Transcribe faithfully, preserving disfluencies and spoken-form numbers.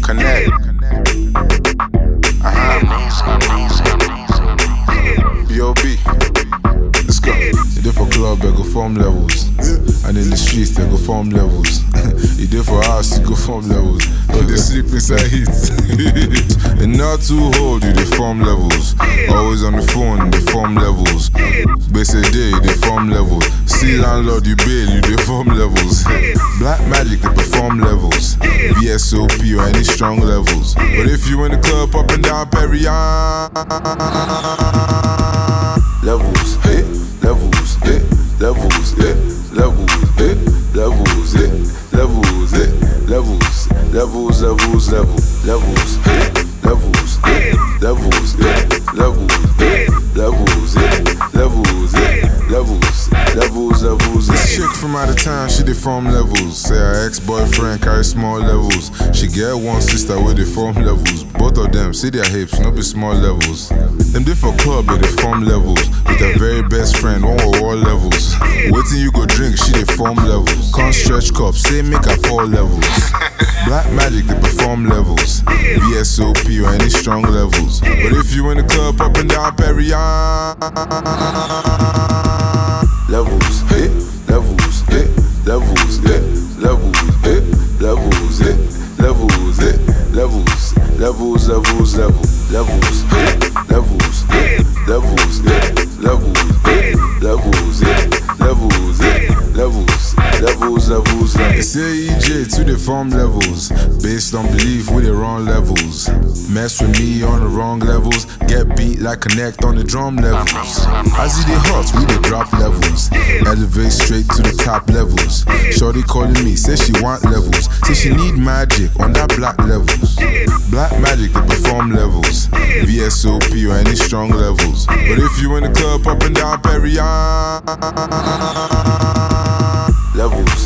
Connect. Uh-huh. B O B. Let's go. You did for club, they go form levels. And in the streets, they go form levels. You did for house, you go form levels. But they sleep inside heat. And not too old, you they form levels. Always on the phone, they form levels. Basic day, they form levels. See landlord, you bail, you they form levels. Black magic, they perform levels. V S O P or any strong levels. But if you in the club, up and down Perrier. Levels, hey, levels, hey, levels, hey, levels, hey, levels, hey, levels, hey, levels, levels, levels, levels, levels, hey, levels, hey, levels, hey, levels, hey, levels, hey, levels, hey, levels, levels, levels. This chick from out of town, she dey form levels. Say her ex-boyfriend carry small levels. She get one sister with the form levels. Both of them see their hips, no be small levels. Them different club, they dey form levels. With her very best friend, one with all levels. Waiting you go drink, she dey form levels. Can't stretch cups, say make her pour levels. Black magic, they perform levels. V S O P or any strong levels. But if you in the club, up and down Perrier. Levels, hey, levels, hey, levels, hey, levels, hey, levels, hey, levels, hey, levels, levels, levels, levels, levels, hey, levels, hey, levels, hey, levels, hey, levels, hey, levels, hey, levels, levels, levels. They say E J to the form levels, based on belief with the wrong levels. Mess with me on the wrong levels, get beat like Connect on the drum levels. As it hot, we the drop levels, elevate straight to the top levels. Shorty calling me, say she want levels, say she need magic on that black levels. Black magic to perform levels, V S O P or any strong levels. But if you in the club, up and down Perrier. Levels.